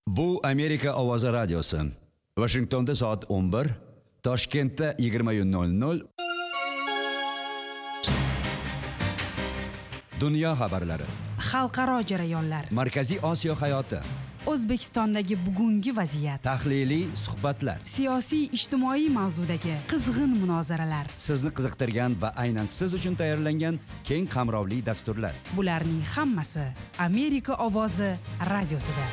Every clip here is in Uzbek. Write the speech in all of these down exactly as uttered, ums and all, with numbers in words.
Bu Amerika Ovozi radiosi. Washingtonda soat o'n bir, Toshkentda yigirma nol nol. Dunyo xabarlari. Xalqaro jarayonlar. Markaziy Osiyo hayoti. O'zbekistondagi bugungi vaziyat. Tahliliy suhbatlar. Siyosiy ijtimoiy mavzudagi qizg'in munozaralar. Sizni qiziqtirgan va aynan siz uchun tayyorlangan keng qamrovli dasturlar. Bularning hammasi Amerika Ovozi radiosida.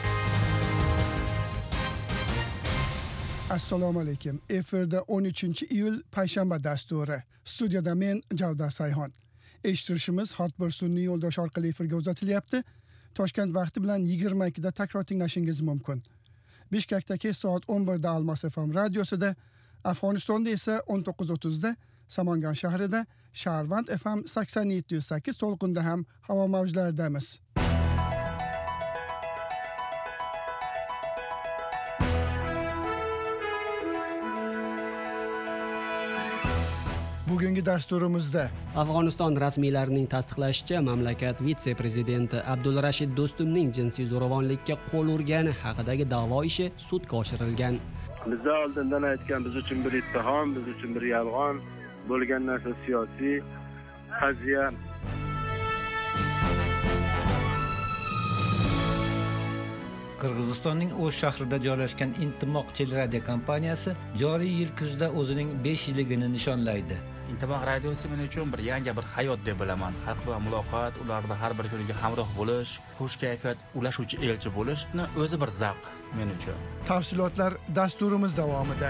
Assalomu alaykum. Efirda o'n uchinchi iyul payshanba dasturi. Studiyada men Javdar Sayhon. Eshittirishimiz Hotbir sun'iy yo'ldosh orqali efirga uzatilyapti. Toshkent vaqti bilan yigirma ikkida takror tinglashingiz mumkin. Bishkekda kech soat o'n birda Almos F M radiosida, Afg'onistonda esa o'n to'qqiz o'ttizda, Samangan shahrida Sharvand F M sakson yetti nuqta sakkiz to'lqinda ham havo mavjlaridamiz. Bugungi dasturimizda Afg'oniston rasmiylarining tasdiqlashicha, mamlakat vitse-prezidenti Abdulrashid Do'stumning jinsiy zo'ravonlikka qo'l urgani haqidagi da'vo ishi sudga oshirilgan. Bizda oldindan aytgan, biz uchun bir ittihom, biz uchun bir yolg'on, bo'lgan narsa siyosiy qaziya. Qirg'izistonning O'sh shahrida joylashgan Intimoq teleradiokompaniyasi kompaniyasi joriy yil kuzda o'zining besh yilligini nishonlaydi. Intimoq radiosi men uchun bir yangi bir hayot deb bilaman. Xalq bilan muloqot, ularda har bir kuniga hamroh bo'lish, xush kayfiyat ulashuvchi elchi bo'lishni o'zi bir zavq men uchun. Tafsilotlar dasturimiz davomida.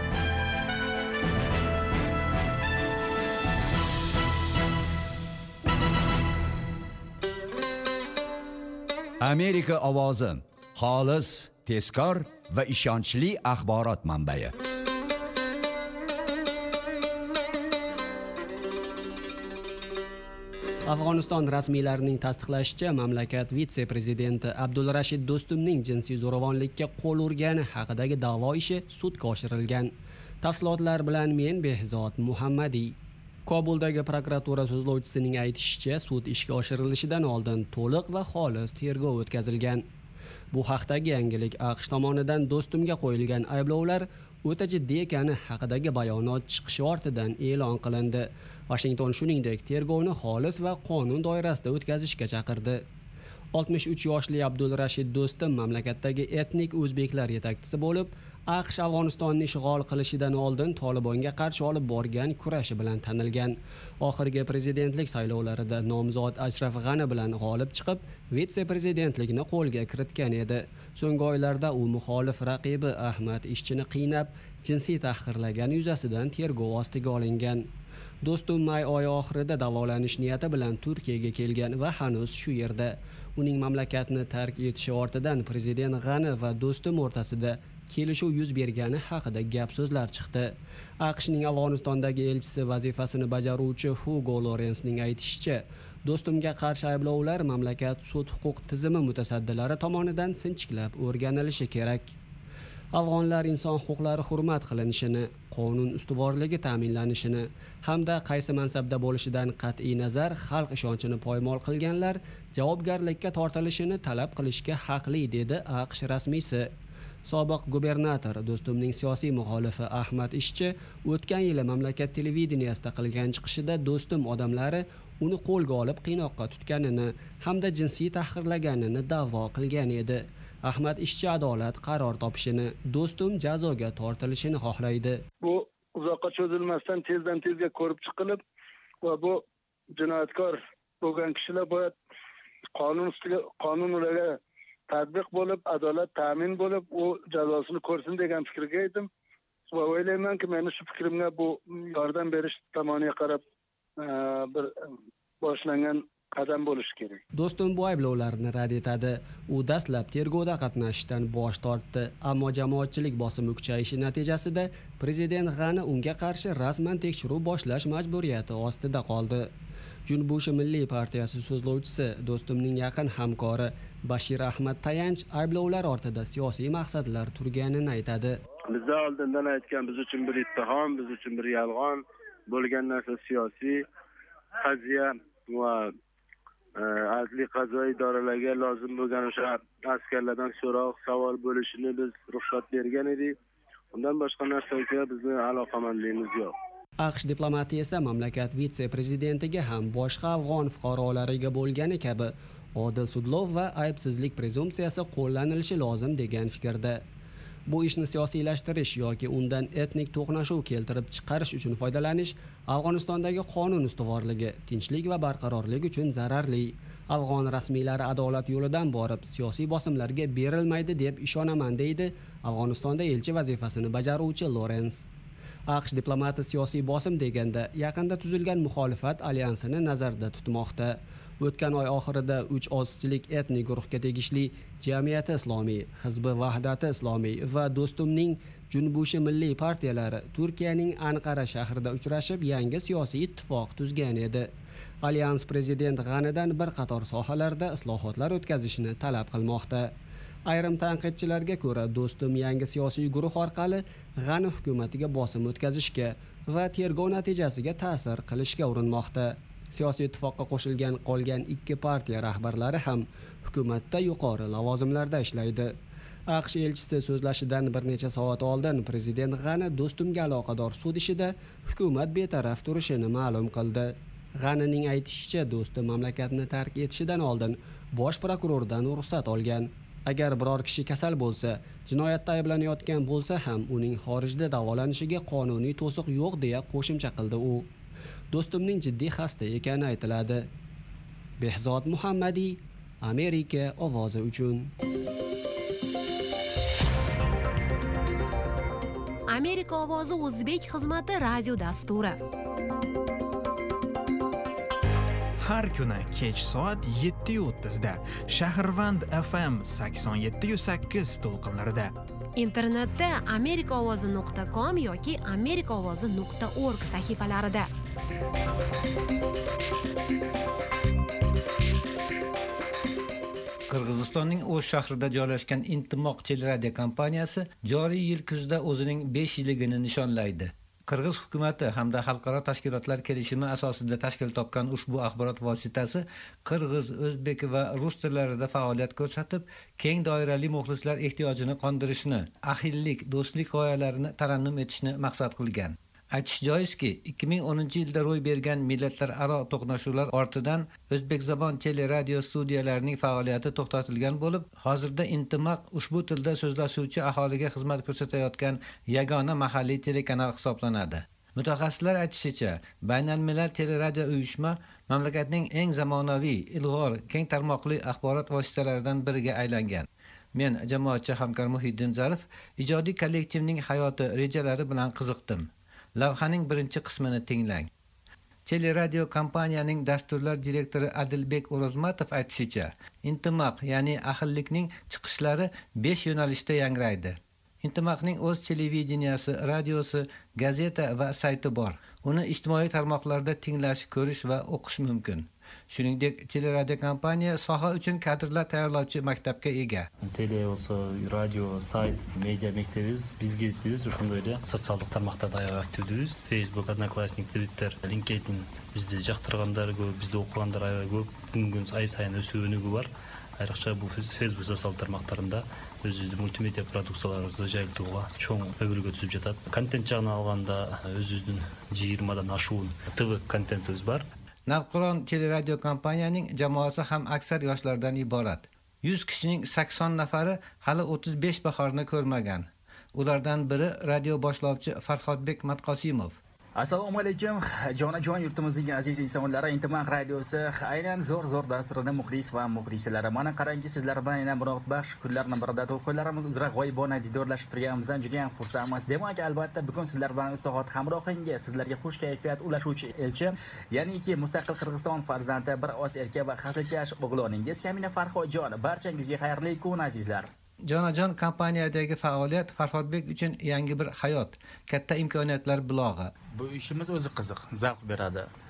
Amerika Ovozi. Xolis, tezkor va ishonchli axborot manbai. Afg'oniston rasmiylarining tasdiqlashicha, mamlakat vitse-prezidenti Abdulrashid Do'stumning jinsiy zo'ravonlikka qo'l urgani haqidagi da'vo ishi sudga oshirilgan. Tafsilotlar bilan men Behzod Muhammadiy. Kobuldagi prokuratura so'zlovchisining aytishicha, sud ishga oshirilishidan oldin to'liq va xolis tergov o'tkazilgan. Bu haqdagi yangilik AQSh tomonidan Do'stumga qo'yilgan ayblovlar o'ta jiddiy ekani haqidagi bayonot chiqishi ortidan e'lon qilindi. Washington shuningdek tergovni xolis va qonun doirasida o'tkazishga chaqirdi. oltmish uch yoshli Abdulrashid Do'stum mamlakatdagi etnik o'zbeklar yetakchisi bo'lib, AQSh Afg'onistonni ishg'ol qilishidan oldin Tolibonga qarshi olib borgan kurashi bilan tanilgan. Oxirgi prezidentlik saylovlarida nomzod Ashraf G'ani bilan g'olib chiqib, vitse-prezidentlikni qo'lga kiritgan edi. So'nggi oylarda u muxolif raqibi Ahmad Ishchini qiynab, jinsiy tahqirlagani yuzasidan tergov ostiga olingan. Do'stum may oyi oxirida davolanish niyati bilan Turkiyaga kelgan va hanuz shu yerda. Uning mamlakatni tark etishi ortidan prezident G'ani va Do'stum o'rtasida kelishuv yuz bergani haqida gap so'zlar chiqdi. AQShning Afg'onistondagi elchisi vazifasini bajaruvchi Hugo Lorensning aytishicha, Do'stumga qarshi ayblovlar mamlakat sud huquq tizimi mutasaddilari tomonidan sinchiklab o'rganilishi kerak. Afg'onlar inson huquqlari hurmat qilinishini, qonun ustuvorligi ta'minlanishini hamda qaysi mansabda bo'lishidan qat'iy nazar xalq ishonchini poymol qilganlar javobgarlikka tortilishini talab qilishga haqli, dedi AQSh rasmiysi. Sobiq gubernator Do'stumning siyosiy muxolifi Ahmad Ishchi o'tgan yili mamlakat televideniyasida qilgan chiqishida Do'stum odamlari uni qo'lga olib qiynoqqa tutganini hamda jinsiy tahqirlaganini da'vo qilgan edi. Ahmad Ishchi adolat qaror topishini, Do'stum jazoga tortilishini xohlaydi. Bu uzoqqa cho'zilmasdan tezdan tezga ko'rib chiqilib va bu jinoyatkor bo'lgan kishilar bo'yat qonun ustiga qonun ularga tatbiq bo'lib, adolat ta'min bo'lib, u jazosini ko'rsin degan fikrga edim. Va o'ylaymanki, meni shu fikrimga bu yordam berish tomoniga qarab bir boshlangan qadam bo'lishi kerak. Do'stum bu ayblovlarni rad etadi. U dastlab tergovda qatnashishdan bosh tortdi, ammo jamoatchilik bosimi kuchayishi natijasida prezident G'ani unga qarshi rasman tekshiruv boshlash majburiyati ostida qoldi. Junbushi Milliy partiyasi so'zlovchisi, Do'stumning yaqin hamkori Bashir Ahmad Tayanch ayblovlar ortida siyosiy maqsadlar turganini aytadi. Bizda oldindan aytgan, biz uchun bir ittihom, biz uchun bir yolg'on, bo'lgan narsa siyosiy qaziya va adliy qazo idoralariga lozim bo'lgan o'sha askarlardan so'roq savol bo'lishini biz ruxsat bergan edik. Undan boshqa narsaga bizning aloqamandligimiz yo'q. AQSh diplomatiyasi esa mamlakat vitse-prezidentiga ham boshqa afg'on fuqarolariga bo'lgani kabi odil sudlov va aybsizlik prezumpsiyasi qo'llanilishi lozim degan fikrda. Bu ishni siyosiylashtirish yoki undan etnik to'qnashuv keltirib chiqarish uchun foydalanish Afg'onistondagi qonun ustuvorligi, tinchlik va barqarorlik uchun zararli. Afg'on rasmiylari adolat yo'lidan borib, siyosiy bosimlarga berilmaydi deb ishonaman, deydi Afg'onistonda elchi vazifasini bajaruvchi Lorens. AQSh diplomati siyosiy bosim deganda yaqinda tuzilgan muxolifat alyansini nazarda tutmoqda. O'tgan oy oxirida uch ozchilik etnik guruhga tegishli Jamiyati Islomiy, Hizbi Vahdati Islomiy va Do'stumning Junbushi milliy partiyalari Turkiyaning Anqara shahrida uchrashib, yangi siyosiy ittifoq tuzgan edi. Alyans prezident G'anidan bir qator sohalarda islohotlar o'tkazishni talab qilmoqda. Ayrim tanqidchilarga ko'ra, Do'stum yangi siyosiy guruh orqali G'ani hukumatiga bosim o'tkazishga va tergov natijasiga ta'sir qilishga urinmoqda. Siyosiy ittifoqqa qo'shilgan qolgan ikki partiya rahbarlari ham hukumatda yuqori lavozimlarda ishlaydi. AQSh elchisi so'zlashidan bir necha soat oldin prezident G'ani Do'stumga aloqador sud ishida hukumat betaraf turishini ma'lum qildi. G'anining aytishicha, Do'stum mamlakatni tark etishidan oldin bosh prokurordan ruxsat olgan. Agar biror kishi kasal bo'lsa, jinoyatda ayblanayotgan bo'lsa ham uning xorijda davolanishiga qonuniy to'siq yo'q deya qo'shimcha qildi u. Do'stumning jiddiy xasta ekani aytiladi. Behzod Muhammadiy, Amerika ovozi uchun. Amerika ovozi o'zbek xizmati radio dasturi. Har kuni kech soat yetti o'ttiz da Shahrvand F M sakson yetti sakkiz to'lqinlarida. Internetda amerika ovozi nuqta com yoki amerika ovozi nuqta org sahifalarida. Qirg'izistonning O'sh shahrida joylashgan Intimoq teleradio kompaniyasi joriy yil kuzda o'zining besh yilligini nishonlaydi. Qirg'iz hukumati hamda xalqaro tashkilotlar kelishimi asosida tashkil topgan ushbu axborot vositasi qirg'iz, o'zbek va rus tillarida faoliyat ko'rsatib, keng doirali muxlislar ehtiyojini qondirishni, ahillik, do'stlik g'oyalarini tarannum etishni maqsad qilgan. Aytish joizki, ikki ming o'ninchi yilda ro'y bergan millatlararo to'qnashuvlar ortidan O'zbekzabon teleradio studiyalarining faoliyati to'xtatilgan bo'lib, hozirda Intimoq ushbu tilda so'zlashuvchi aholiga xizmat ko'rsatayotgan yagona mahalliy telekanal hisoblanadi. Mutaxassislar aytishicha, Baynalmilal teleradio uyushma mamlakatning eng zamonaviy, ilg'or, keng tarmoqli axborot vositalaridan biriga aylangan. Men jamoatchi hamkor Muhiddin Zarif ijodiy kollektivning hayoti, rejalari bilan qiziqdim. Lavhaning birinchi qismini tinglang. Teleradio kompaniyaning dasturlar direktori Adilbek O'rozmatov aytishicha, Intimoq, ya'ni ahillikning chiqishlari besh yo'nalishda yangraydi. Intimoqning o'z televideniyasi, radiosi, gazeta va sayti bor. Uni ijtimoiy tarmoqlarda tinglash, ko'rish va o'qish mumkin. Shuningdek, teleradio kompaniya soha uchun kadrlar tayyorlovchi maktabga ega. Tele olsa, radio, sayt, media mektebimiz, bizga izleymiz. Ошондой социалдык тармактарда аябай активдүүбүз. Facebook, Одноклассник, Twitter, LinkedIn бизди жактыргандар көп, бизди окугандар аябай көп. Күн-күн ай сайын өсүү өнүгүү бар. Айрыкча бул Facebook социалдык тармактарында өзүбүздүн мультимедиа продукцияларыбызды жайылтууга чоң өбүлгө түзүп жатат. Контент жагынан алганда өзүбүздүн жыйырмадан ашуун ТВ контентибиз бар. Navqiron teleradio kompaniyaning jamoasi ham aksar yoshlardan iborat. yuz kishining sakson nafari hali o'ttiz besh bahorni ko'rmagan. Ulardan biri radio boshlovchi Farhodbek Matqosimov. Assalomu alaykum, jonajon yurtimizning aziz insonlari. Intimoq radiosi aynan zo'r-zo'r dasturida muxlis va muxlisalari. Mana qarangki, sizlar bilan yana muroqat baxsh kunlarning birida to'ylarimiz uzra g'oyibona didorlashib turganimizdan juda ham xursandmiz. Demak, albatta bugun sizlar bilan uch soat hamrohinga, sizlarga xush kayfiyat ulashuvchi elchi, ya'niki mustaqil Qirg'iziston farzandi, bir oz erkak va hasilkash o'g'loningiz Kamina Farhodjon. Barchangizga xayrli kun azizlar. Jonajon kompaniyadagi faoliyat Farhodbek uchun yangi bir hayot, katta imkoniyatlar bulog'i. Bu ishimiz o'zi qiziq, zavq beradi.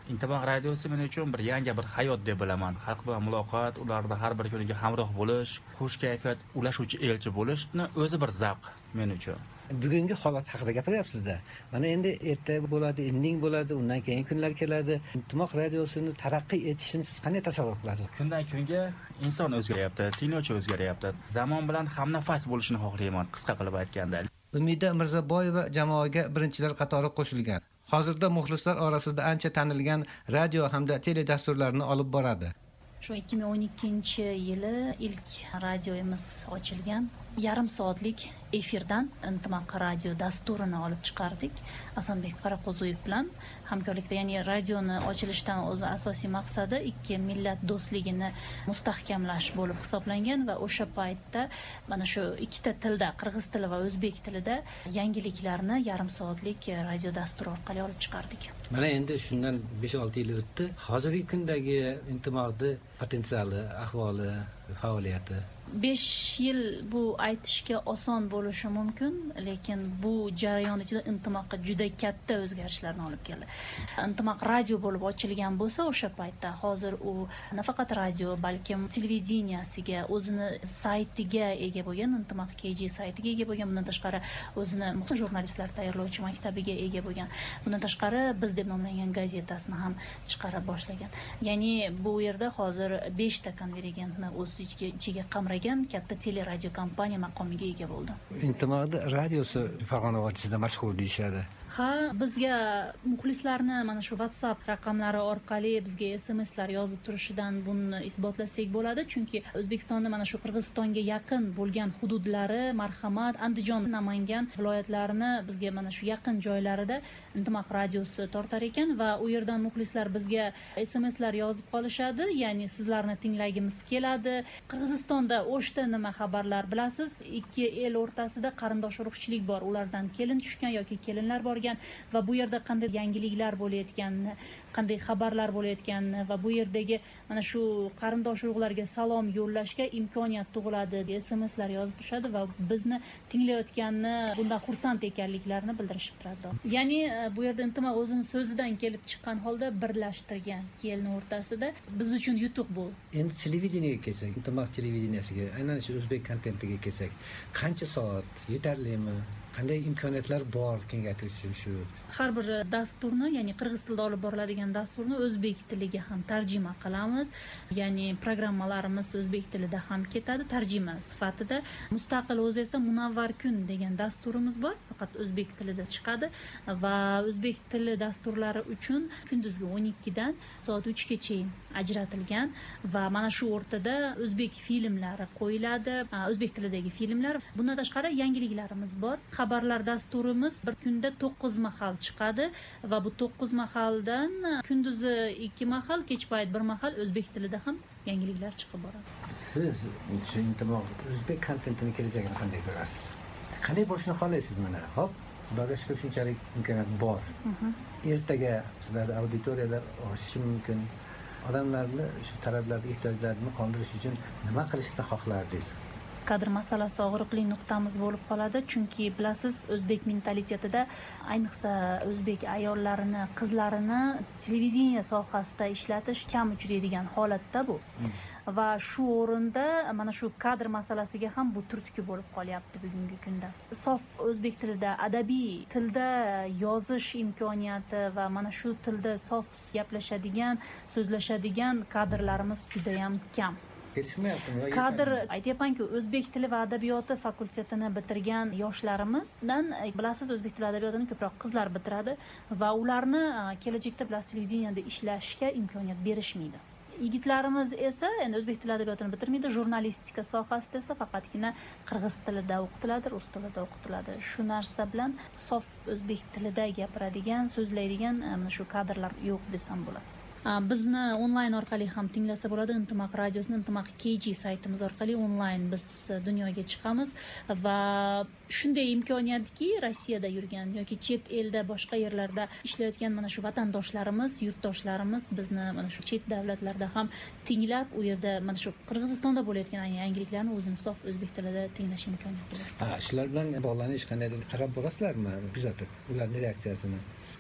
Intimoq radiosi men uchun bir yangi bir hayot deb bilaman. Xalq bilan muloqot, ularda har bir kuniga hamroh bo'lish, xush kayfiyat ulashuvchi elchi bo'lishni o'zi bir zavq men uchun. Bugungi holat haqida gapiryapsiz-da. Mana endi erta bo'ladi, inding bo'ladi, undan keyingi kunlar keladi. Intimoq radiosini taraqqiy etishini siz qanday tasavvur qilasiz? Kundan kunga inson o'zgaryapti, tinglovchi o'zgaryapti. Zamon bilan hamnafas bo'lishini xohlayman, qisqa qilib aytganda. Umida Mirzaboyeva jamoaga birinchilar qatori qo'shilgan. Hozirda muxlislar orasida ancha tanilgan radio hamda tele dasturlarni olib boradi. Shu ikki ming o'n ikkinchi yili ilk radiomiz ochilgan. Yarim soatlik efirdan Intimoq radio dasturini olib chiqardik. Asanbek Qaraqo'ziyev bilan hamkorlikda, ya'ni radioni ochilishdan o'zi asosiy maqsadi ikki millat do'stligini mustahkamlash bo'lib hisoblangan va o'sha paytda mana shu ikkita tilda, qirg'iz tili va o'zbek tilida yangiliklarni yarim soatlik radio dasturi orqali olib chiqardik. Mana endi shundan besh olti yil o'tdi. Hozirgi kundagi Intimoqni potensiali, ahvoli, faoliyati besh yil bu aytishga oson bo'lishi mumkin, lekin bu jarayon ichida Intimoqqa juda katta o'zgarishlarni olib keldi. Intimoq radio bo'lib ochilgan bo'lsa, o'sha paytda hozir u nafaqat radio, balkim televideniyasiga, o'zini saytiga ega bo'lgan, Intimoq K G saytiga ega bo'lgan, bundan tashqari o'zini muxtor jurnalistlar tayyorlovchi maktabiga ega bo'lgan. Bundan tashqari biz deb nomlangan gazetasini ham chiqara boshlagan. Ya'ni bu yerda hozir beshta konvergentni o'z ichiga qamragan katta teleradio kompaniya maqomiga ega bo'ldi. Intimoqda radiosi Farg'ona vodiysida mashhur deyishadi. Ha, bizga muxlislarni mana shu WhatsApp raqamlari orqali bizga S M Slar yozib turishidan buni isbotlasak bo'ladi, chunki O'zbekistonda mana shu Qirg'izistonga yaqin bo'lgan hududlari, Marhamat, Andijon, Namangan viloyatlarini bizga mana shu yaqin joylarida Intimoq radiosi tortar ekan va u yerdan muxlislar bizga S M Slar yozib qolishadi, ya'ni sizlarni tinglagimiz keladi. Qirg'izistonda o'shda nima xabarlar bilasiz? Ikki el o'rtasida qarindosh urug'chilik bor, ulardan kelin tushgan yoki kelinlar bor va bu yerda qanday yangiliklar bo'layotganini, qanday xabarlar bo'layotganini va bu yerdagi mana shu qarindosh urug'larga salom yo'llashga imkoniyat tug'iladi. S M Slar yozib turishadi va bizni tinglayotganini, bundan xursand ekanliklarini bildirishib turadi. Ya'ni bu yerda Intimoq o'zini so'zidan kelib chiqqan holda birlashtirgan ikki elning o'rtasida biz uchun yutuq bu. Endi televideniyega kelsak, Intimoq televideniyasiga, aynan shu o'zbek kontentiga kelsak, qancha soat yetarlimi? Qanday imkoniyatlar bor kengaytirishim shu? Har bir dasturni, ya'ni qirg'iz tilida olib boriladigan dasturni o'zbek tiliga ham tarjima qilamiz. Ya'ni programmalarimiz o'zbek tilida ham ketadi, tarjima sifatida. Mustaqil o'zi esa Munavvar kun degan dasturimiz bor, faqat o'zbek tilida chiqadi va o'zbek tili dasturlari uchun kunduzgi o'n ikkidan soat uchgacha ajratilgan va mana shu o'rtada o'zbek filmlari qo'yiladi, o'zbek tilidagi filmlar. Bundan tashqari yangiliklarimiz bor. Xabarlar dasturimiz bir kunda to'qqiz mahal chiqadi va bu to'qqiz mahaldan kunduzi ikki mahal, kech payt bir mahal o'zbek tilida ham yangiliklar chiqib boradi. Siz shu Intimoq o'zbek kontentini kelajagini qanday ko'rasiz? Qanday bo'lishini xohlaysiz? Mana hop, xudoga shukr, shunchalik imkoniyat bor. Ertaga sizlarda auditoriyalar oshishi mumkin. Odamlarni shu talablarni, ehtiyojlarini qondirish uchun nima qilishni xohlardingiz? Kadr masalasi og'riqli nuqtamiz bo'lib qoladi, chunki bilasiz, o'zbek mentalitetida ayniqsa o'zbek ayollarini, qizlarini televideniya sohasida ishlatish kam uchraydigan holatda bu. Va shu o'rinda mana shu kadr masalasiga ham bu turtki bo'lib qolyapti bugungi kunda. Sof o'zbek tilida, adabiy tilda yozish imkoniyati va mana shu tilda sof gaplashadigan, so'zlashadigan kadrlarimiz juda ham kam. Kadr, aytyapman-ku, o'zbek tili va adabiyoti fakultetini bitirgan yoshlarimizdan, bilasiz, o'zbek tili adabiyotini ko'proq qizlar bitiradi va ularni kelajakda bilasiz televideniyada ishlashga imkoniyat berishmaydi. Yigitlarimiz esa endi o'zbek tili adabiyotini bitirmaydi, jurnalistika sohasida esa faqatgina qirg'iz tilida o'qitiladi, rus tilida o'qitiladi. Shu narsa bilan sof o'zbek tilida gapiradigan, so'zlaydigan mana shu kadrlar yo'q desam bo'ladi. Bizni onlayn orqali ham tinglasa bo'ladi. Intimoq radiosini Intimoq K G saytimiz orqali onlayn biz dunyoga chiqamiz va shunday imkoniyatki, Rossiyada yurgan yoki chet elda, boshqa yerlarda ishlayotgan mana shu vatandoshlarimiz, yurtdoshlarimiz bizni mana shu chet davlatlarda ham tinglab, u yerda mana shu Qirg'izistonda bo'layotgan yangiliklarni o'zini sof o'zbek tilida tinglash imkoniyati bor. Ha, shular bilan bog'lanish qandaydir qarab borasizlarmi, kuzatib, ularning reaksiyasini?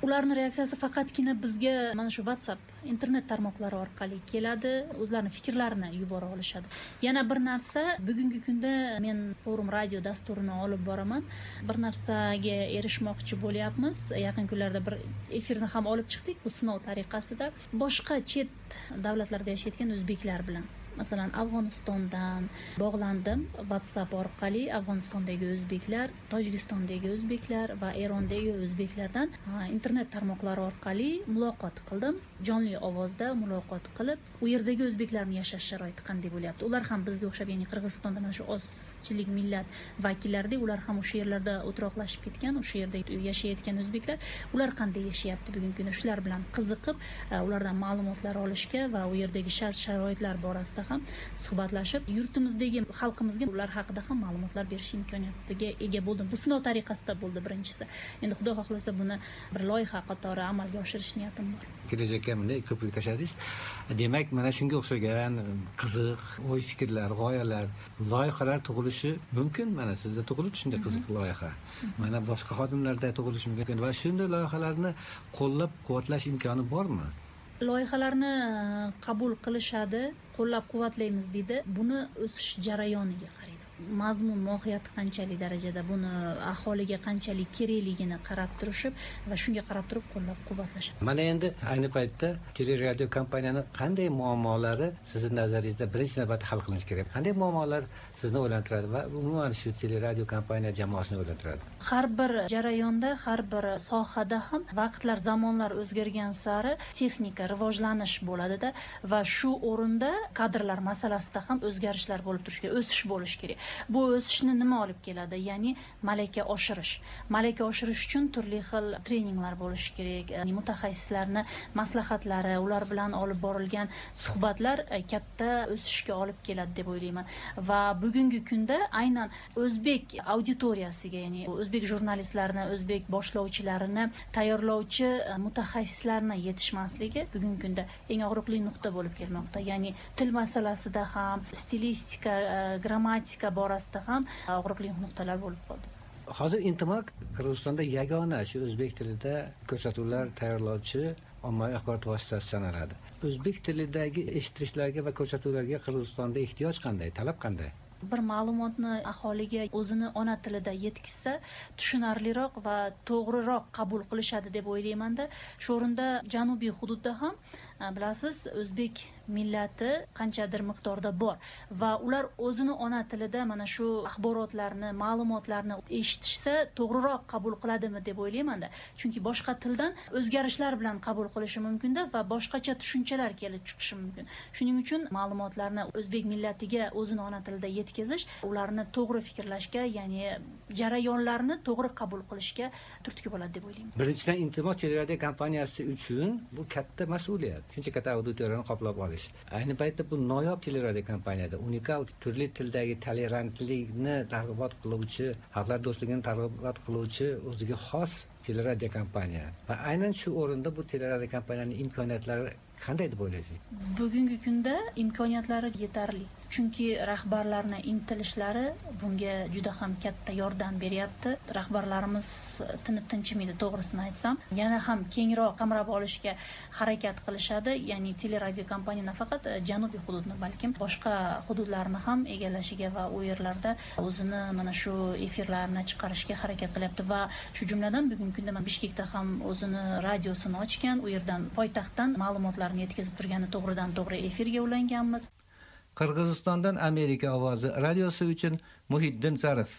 Ularning reaksiyasi faqatgina bizga mana shu WhatsApp internet tarmoqlari orqali keladi, o'zlarining fikrlarini yubora olishadi. Yana bir narsa, bugungi kunda men Forum radio dasturini olib boraman. Bir narsaga erishmoqchi bo'lyapmiz. Yaqin kunlarda bir efirni ham olib chiqdik bu sinov tariqasida. Boshqa chet davlatlarda yashayotgan o'zbeklar bilan masalan Afg'onistondan bog'landim WhatsApp orqali. Afg'onistondagi o'zbeklar, Tojikistondagi o'zbeklar va Erondagi o'zbeklardan internet tarmoqlari orqali muloqot qildim. Jonli ovozda muloqot qilib, u yerdagi o'zbeklarning yashash sharoiti qanday bo'lyapti? Ular ham bizga o'xshab, ya'ni Qirg'izistonda mana shu ozchilik millat vakillaridek, ular ham o'sha yerlarda o'troqlashib ketgan, o'sha yerda yashayotgan o'zbeklar, ular qanday yashayapti bugungi kunda? Shular bilan qiziqib, ulardan ma'lumotlar olishga va u yerdagi shart-sharoitlar borasida ham suhbatlashib, yurtimizdagi xalqimizga ular haqida ham ma'lumotlar berish imkoniyatiga ega bo'ldim. Bu sinov tariqasida bo'ldi birinchisi. Endi Xudo xohlasa buni bir loyiha qatori amalga oshirish niyatim bor. Kelajakka bunday ko'prik tashladingiz. Demak, mana shunga o'xshagan qiziq o'y fikrlar, g'oyalar, loyihalar tug'ilishi mumkin. Mana sizda tug'ilib shunday qiziq loyiha. Mana boshqa xodimlarda tug'ilishi mumkin va shunday loyihalarni qo'llab-quvvatlash imkoni bormi? Loyihalarni qabul qilishadi, qo'llab-quvvatlaymiz deydi. Buni o'sish jarayoniga qaraydi. Mazmun mohiyati qanchalik darajada, buni aholiga qanchalik kerakligini qarab turishib va shunga qarab turib qo'llab-quvvatlashadi. Mana endi ayni paytda teleradio kompaniyani qanday muammolari sizning nazaringizda birinchi navbatda hal qilinishi kerak? Qanday muammolar sizni o'ylantiradi va umuman shu teleradio kompaniya jamoasini o'ylantiradi? Har bir jarayonda, har bir sohada ham vaqtlar, zamonlar o'zgargan sari texnika rivojlanish bo'ladi-da va shu o'rinda kadrlar masalasida ham o'zgarishlar bo'lib turishi kerak, o'sish bo'lishi kerak. Bu o'sishni nima olib keladi? Ya'ni malaka oshirish. Malaka oshirish uchun turli xil treninglar bo'lishi kerak. Ya'ni mutaxassislarning maslahatlari, ular bilan olib borilgan suhbatlar katta o'sishga olib keladi deb o'ylayman. Va bugungi kunda aynan o'zbek auditoriyasiga, ya'ni o'zbek jurnalistlarini, o'zbek boshlovchilarini tayyorlovchi mutaxassislarning yetishmasligi bugungi kunda eng og'riqli nuqta bo'lib kelmoqda. Ya'ni til masalasida ham, stilistika, grammatika borasida ham og'riqli nuqtalar bo'lib qoldi. Hozir Intimaq Qirg'izistonda yagona shu o'zbek tilida ko'rsatuvlar tayyorlovchi ommaviy axborot vositasi sanaladi. O'zbek tilidagi eshittirishlarga va ko'rsatuvlarga Qirg'izistonda ehtiyoj qanday, talab qanday? Bir ma'lumotni aholiga o'zini ona tilida yetkazsa, tushunarliroq va to'g'riroq qabul qilishadi deb o'ylayman-da. Shu o'rinda janubiy hududda ham bilasiz, o'zbek millati qanchadir miqdorda bor va ular o'zini ona tilida mana shu axborotlarni, ma'lumotlarni eshitishsa, to'g'riroq qabul qiladimi deb o'ylayman-da. Chunki boshqa tildan o'zgarishlar bilan qabul qilishi mumkin-da va boshqacha tushunchalar kelib chiqishi mumkin. Shuning uchun ma'lumotlarni o'zbek millatiga o'zini ona tilida yetkazish, ularni to'g'ri fikrlashga, ya'ni jarayonlarni to'g'ri qabul qilishga turtki bo'ladi deb o'ylayman. Birinchidan, Intimaq teleradio kompaniyasi uchun bu katta mas'uliyat. Shuncha katta auditoriyani qoplab olish. Ayni paytda bu noyob teleradio kompaniyada unikal turli tildagi tolerantlikni targ'ibot qiluvchi, xalqlar do'stligini targ'ibot qiluvchi o'ziga xos teleradio kompaniya. Va aynan shu o'rinda bu teleradio kompaniyaning imkoniyatlari qanday deb o'ylaysiz? Bugungi kunda imkoniyatlari yetarli. Chunki rahbarlarning intilishlari bunga juda ham katta yordam beryapti. Rahbarlarimiz tinib tinchimaydi, to'g'risini aytsam. Yana ham kengroq qamrab olishga harakat qilishadi. Ya'ni teleradio kompaniya nafaqat janubiy hududni, balkim boshqa hududlarni ham egallashiga va u yerlarda o'zini mana shu efirlarni chiqarishga harakat qilyapti va shu jumladan bugungi kunda Bishkekda ham o'zini radiosini ochgan, u yerdan poytaxtdan ma'lumotlarni yetkazib turgani to'g'ridan to'g'ri efirga ulanganmiz. Qirg'izistondan Amerika ovozi radiosi uchun Muhiddin Zarif.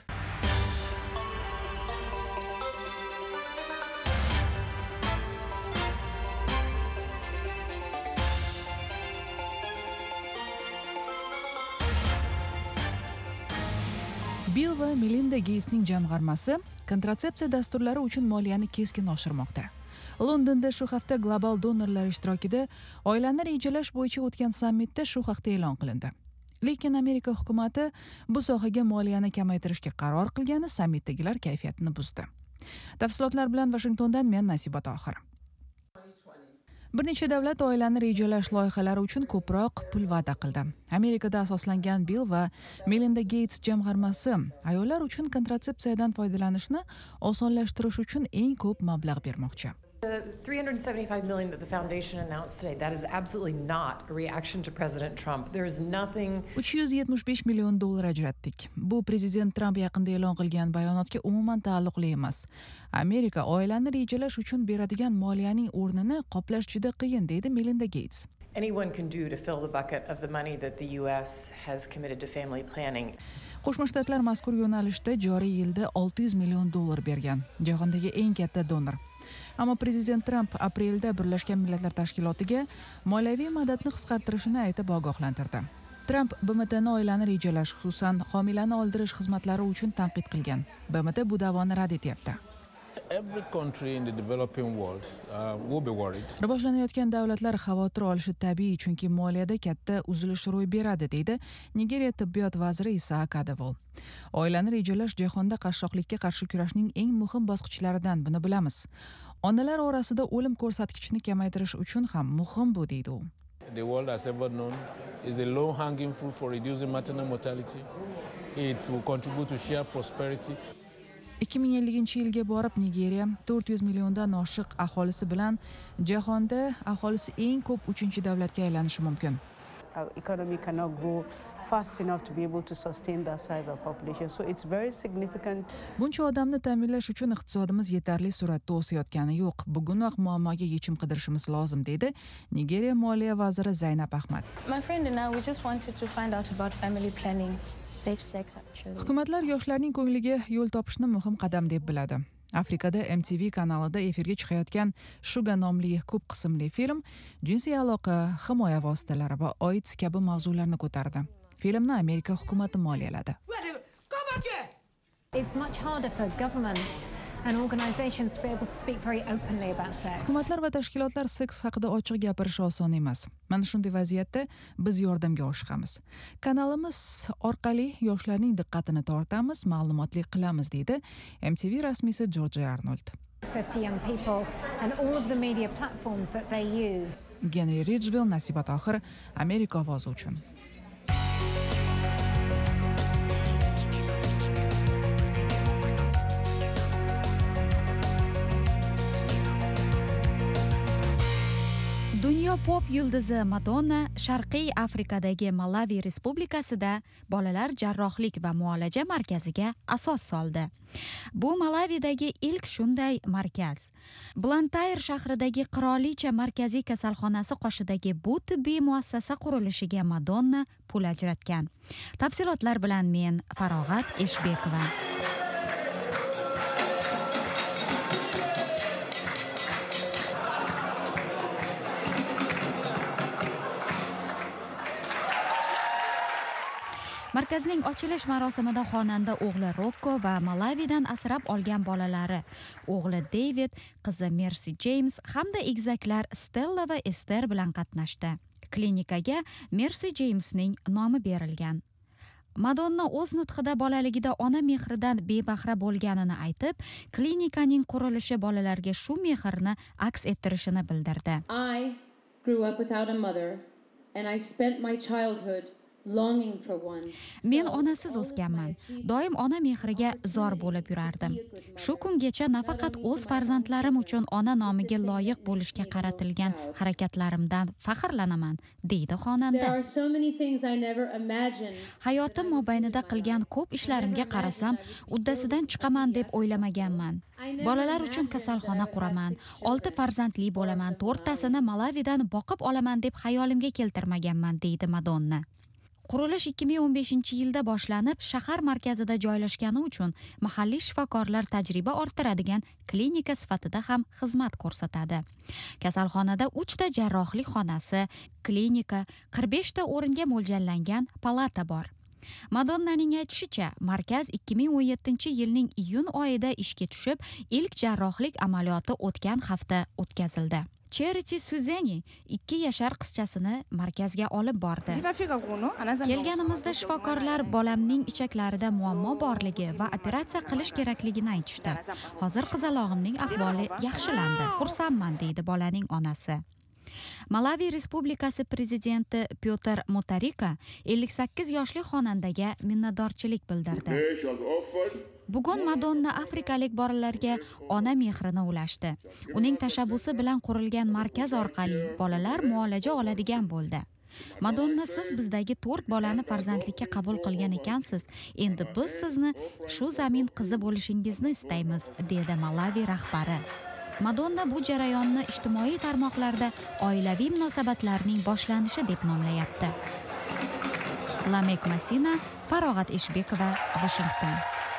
Bill va Melinda Gatesning jamg'armasi kontratsepsiya dasturlari uchun moliyani keskin oshirmoqda. Londonda shu hafta global donorlar ishtirokida oilani rejalash bo'yicha o'tgan sammitda shu haqda e'lon qilindi. Lekin Amerika hukumati bu sohaga moliyani kamaytirishga qaror qilgani sammitdagilar kayfiyatini buzdi. Tafsilotlar bilan Washingtondan men Nasiba Tohir. Bir necha davlat oilani rejalash loyihalari uchun ko'proq pul va'da qildi. Amerikada asoslangan Bill va Melinda Gates jamg'armasi ayollar uchun kontratsepsiyadan foydalanishni osonlashtirish uchun eng ko'p mablag' bermoqchi. The three hundred seventy-five million that the foundation announced today, that is absolutely not a reaction to President Trump. There is nothing uch yuz yetmish besh million dollar ajratdik. Bu prezident Trump yaqinda e'lon qilgan bayonotga umuman taalluqli emas. Amerika oilani rejalash uchun beradigan moliyaning o'rnini qoplash juda qiyin, deydi Melinda Gates. anyone can do to fill the bucket of the money that the U S has committed to family planning. Qo'shma Shtatlar mazkur yo'nalishda joriy yilda olti yuz million dollar bergan, jahondagi eng katta donor. Ammo prezident Trump aprelda Birlashgan Millatlar Tashkilotiga moliyaviy madadni qisqartirishini aytib ogohlantirdi. Trump B M T'ni oilani rejalash, xususan homilani oldirish xizmatlari uchun tanqid qilgan. B M T bu da'voni rad etyapti. Every country in the developing world uh, will be worried. Rivojlanayotgan davlatlar xavotir olishi tabiiy, chunki moliyada katta uzilish ro'y beradi, deydi Nigeriya tibbiyot vaziri Isaac Adewole. Oilani rejalash jahonda qashshoqlikka qarshi kurashning eng muhim bosqichlaridan, buni bilamiz. Onalar orasida o'lim ko'rsatkichini kamaytirish uchun ham muhim bu, deydi u. The world has ever known is a low-hanging fruit for reducing maternal mortality. It will contribute to shared prosperity. ikki ming ellinchi yilga borib Nigeriya to'rt yuz milliondan oshiq aholisi bilan jahonda aholisi eng ko'p uchinchi davlatga aylanishi mumkin. Our economy cannot grow fast enough to be able to sustain that size of population. So it's very significant. Buncha odamni ta'minlash uchun iqtisodimiz yetarli sur'atda o'sayotgani yo'q. Bugunoq muammoga yechim qidirishimiz lozim, dedi Nigeriya moliya vaziri Zaynab Ahmad. My friend and I we just wanted to find out about family planning, safe sex actually. Hukumatlar yoshlarning ko'ngliga yo'l topishni muhim qadam deb biladi. Afrikada M T V kanalida efirga chiqayotgan Sugar nomli ko'p qismli film jinsiy aloqa, himoya vositalari va AIDS kabi mavzularni ko'tardi. Filmni Amerika hukumati moliyaladi. It's much harder for governments and organizations to be able to speak very openly about sex. Hukumatlar va tashkilotlar seks haqida ochiq gapirish oson emas. Mana shunday vaziyatda biz yordamga oshiqamiz. Kanalimiz orqali yoshlarning diqqatini tortamiz, ma'lumotli qilamiz, deydi M T V rasmiysi Georgia Arnold. Access to young people and all of the media platforms that they use. Henry Ridgeville, Nasiba Tohir, Amerika ovozi uchun. Dunyo pop yulduzi Madonna Sharqiy Afrikadagi Malawi Respublikasida bolalar jarrohlik va muolaja markaziga asos soldi. Bu Malavidagi ilk shunday markaz. Blantyre shahridagi Qirolicha markaziy kasalxonasi qoshidagi bu tibbiy muassasa qurilishiga Madonna pul ajratgan. Tafsilotlar bilan men Farog'at Eshbekova. Markazning ochilish marosimida xonanda o'g'li Rocco va Malavidan asrab olgan bolalari, o'g'li David, qizi Mercy James hamda egizaklar Stella va Esther bilan qatnashdi. Klinikaga Mercy Jamesning nomi berilgan. Madonna o'z nutqida bolaligida ona mehridan bebahra bo'lganini aytib, klinikaning qurilishi bolalarga shu mehrni aks ettirishini bildirdi. I grew up without a mother and I spent my childhood Men onasiz o'sganman. Doim ona mehriga zor bo'lib yurardim. Shu kungacha nafaqat o'z farzandlarim uchun ona nomiga loyiq bo'lishga qaratilgan harakatlarimdan faxrlanaman, deydi xonanda. Hayotim mobaynida qilgan ko'p ishlarimga qarasam, uddasidan chiqaman deb o'ylamaganman. Bolalar uchun kasalxona quraman, olti farzandli bo'laman, to'rttasini Malavidan boqib olaman deb xayolimga keltirmaganman, deydi Madonna. Qurilish ikki ming o'n beshinchi yilda boshlanib, shahar markazida joylashgani uchun mahalliy shifokorlar tajriba orttiradigan klinika sifatida ham xizmat ko'rsatadi. Kasalxonada uchta jarrohlik xonasi, klinika, qirq beshta o'ringa mo'ljallangan palata bor. Madonnaning aytishicha, markaz ikki ming o'n yettinchi yilning iyun oyida ishga tushib, ilk jarrohlik amaliyoti o'tgan hafta o'tkazildi. Charity Suzeni ikki yashar qizchasini markazga olib bordi. Kelganimizda shifokorlar bolamning ichaklarida muammo borligi va operatsiya qilish kerakligini aytishdi. Hozir qizalog'imning ahvoli yaxshilandi. Xursandman, deydi bolaning onasi. Malavi Respublikasi prezidenti Pyotr Mutharika ellik sakkiz yoshli xonandaga minnatdorchilik bildirdi. Bugun Madonna afrikalik bolalarga ona mehrini ulashdi. Uning tashabbusi bilan qurilgan markaz orqali bolalar muolaja oladigan bo'ldi. Madonna, siz bizdagi to'rt bolani farzandlikka qabul qilgan ekansiz. Endi biz sizni shu zamin qizi bo'lishingizni istaymiz, dedi Malavi rahbari. Madonna bu jarayonni ijtimoiy tarmoqlarda oilaviy munosabatlarning boshlanishi deb nomlayapti. Lamek Masina, Farog'at Eshbekova, Washington.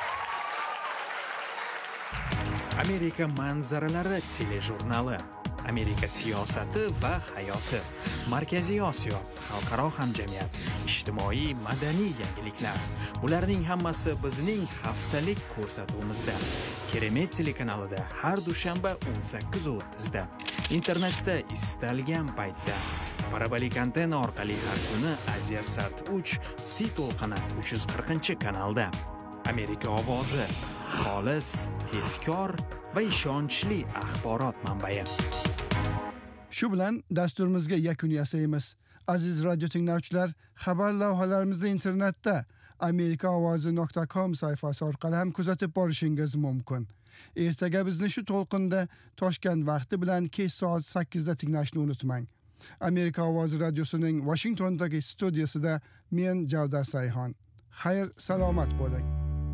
Amerika manzaralari telejurnali, Amerika siyosati va hayoti, Markaziy Osiyo, xalqaro hamjamiyat, ijtimoiy madaniy yangiliklar. Bularning hammasi bizning haftalik ko'rsatuvimizda. Keremet telekanalida har dushanba o'n sakkiz o'ttiz da, internetda istalgan paytda, parabolik antenna orqali har kuni Aziyasat uch C to'lqini uch yuz qirqinchi kanalda. Amerika ovozi, xolis, tezkor va ishonchli axborot manbai. Shu bilan dasturimizga yakun yasaymiz. Aziz radio tinglovchilar, xabar lavhalarimizni internetda amerika ovozi nuqta com sayfasi orqali ham kuzatib borishingiz mumkin. Ertaga bizni shu to'lqinda Toshkent vaqti bilan kech soat sakkizda tinglashni unutmang. Amerika ovozi radiosining Washingtondagi studiyasida men Javdar Sayhon. Xayr, salomat bo'ling.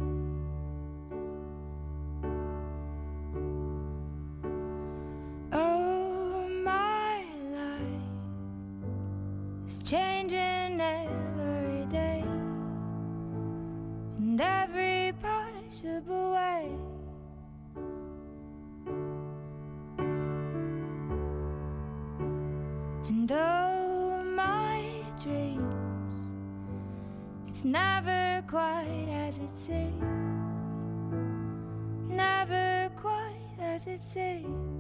Changing every day, and every possible way. And oh, my dreams, it's never quite as it seems, never quite as it seems.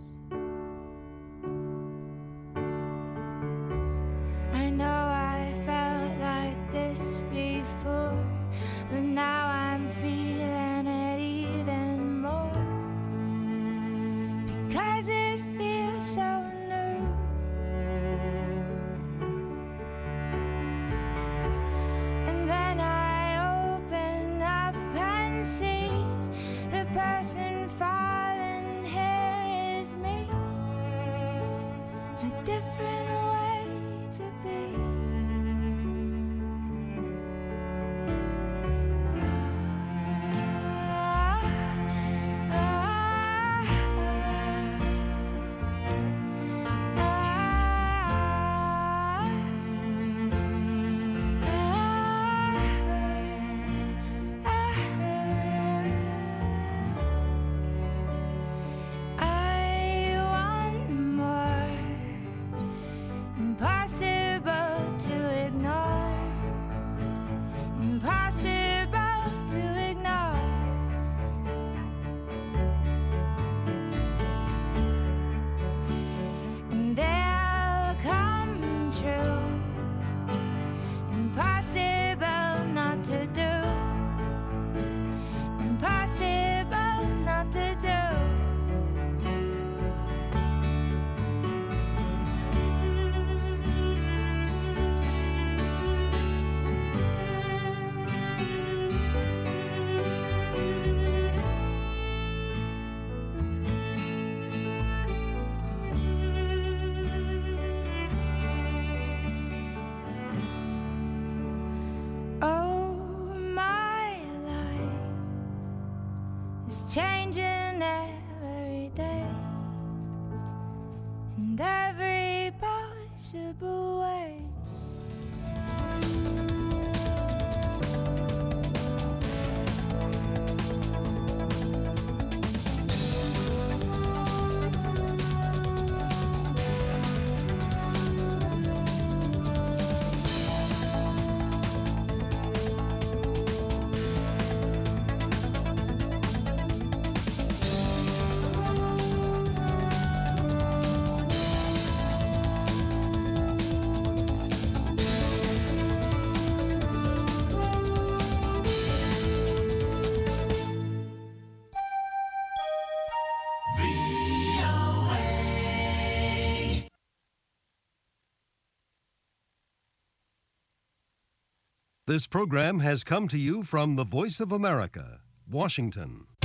I know I felt like this before, but now I'm feeling it even more, because it feels so new. And then I open up and see the person falling here is me, a different way to be. Changing every day, and every possible way. This program has come to you from the Voice of America, Washington.